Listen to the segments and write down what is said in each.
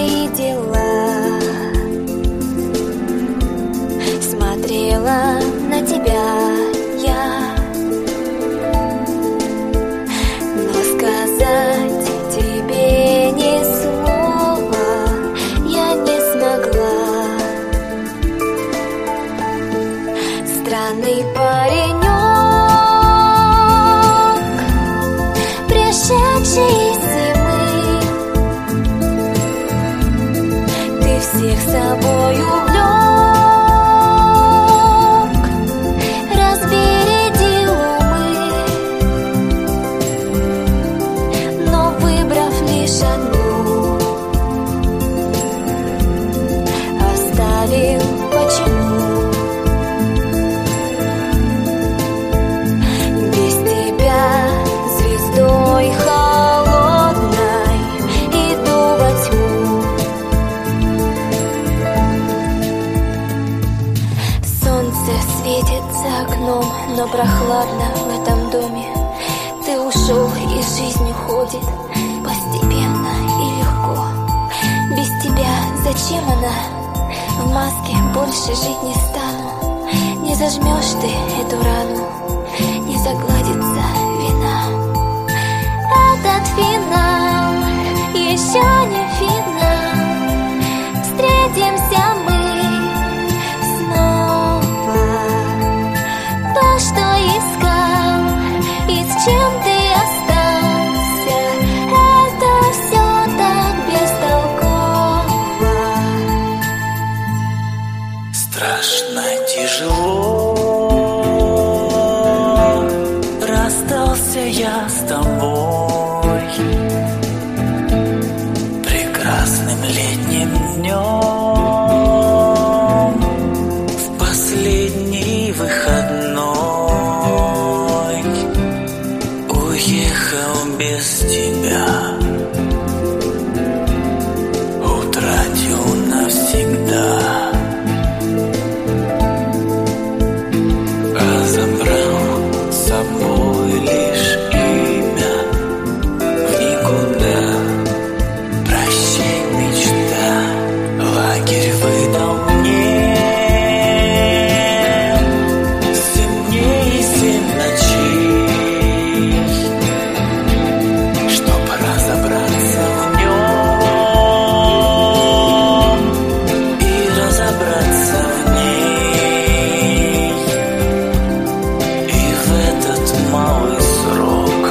твои дела, смотрела на тебя я, но сказать тебе ни слова я не смогла. Странный паренек, пришедший из зимы, ты всех собой увлек, разбередил умы, но выбрав лишь одну, оставил почему. Без тебя звездой холодной иду во тьму. Солнце светит за окном, но прохладно в этом доме. Ты ушел, и жизнь уходит постепенно и легко. Без тебя зачем она? В маске больше жить не стану. Не зажмешь ты эту рану, не загладится вина. Этот финал еще не финал. Встретимся мы снова. То, что искал и с чем ты остался, это все так бестолково. Страшно тяжело расстался я с тобой прекрасным летним днем в последний выходной. Уехал без тебя, утратил навсегда. Забрал с собой лишь имя в никуда. Прощай, мечта, лагерь выдал мне 7 дней и 7 ночей, чтоб разобраться в нем и разобраться в ней. Малый срок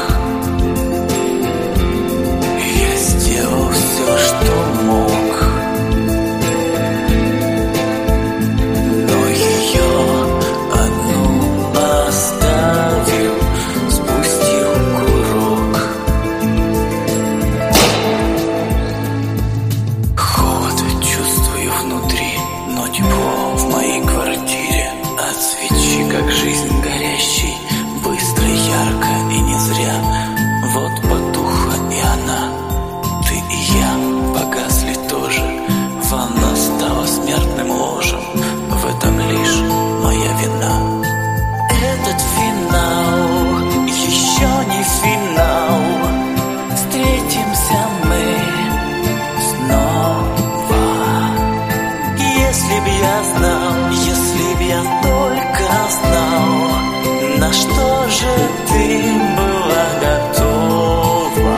я сделал все, что мог, но ее одну оставил, спустил курок. Холод чувствую внутри, но тепло в моей квартире от свечи, как жизнь горящей. Быстро, ярко и не зря. Вот потухла и она. Ты и я погасли тоже. Ванна стала смертным ложем. В этом лишь моя вина. Этот финал еще не финал. Встретимся мы снова. Если б я знал, если б я только знал, на что же ты была готова?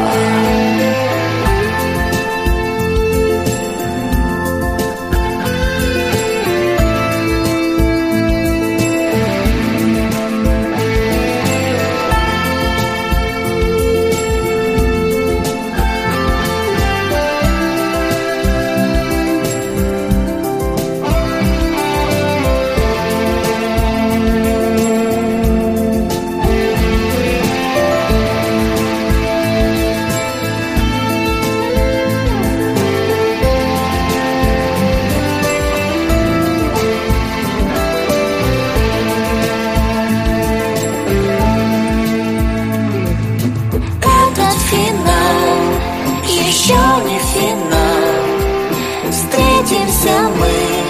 Еще не финал. Встретимся мы